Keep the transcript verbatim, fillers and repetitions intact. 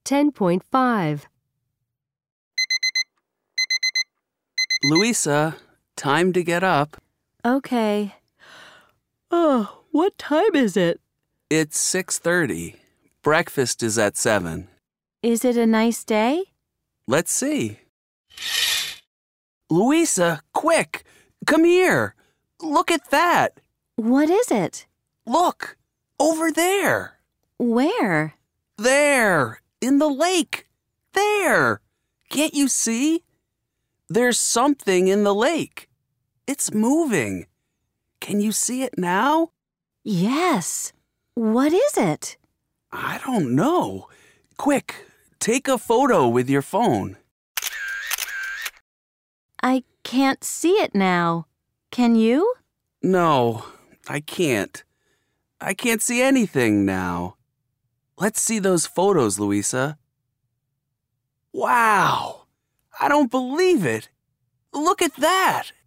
ten point five. Louisa, time to get up. Okay. Oh, what time is it? It's six thirty. Breakfast is at seven. Is it a nice day? Let's see. Louisa, quick! Come here! Look at that! What is it? Look! Over there! Where? There! In the lake! There! Can't you see? There's something in the lake. It's moving. Can you see it now? Yes. What is it? I don't know. Quick, take a photo with your phone. I can't see it now. Can you? No, I can't. I can't see anything now. Let's see those photos, Louisa. Wow! I don't believe it. Look at that!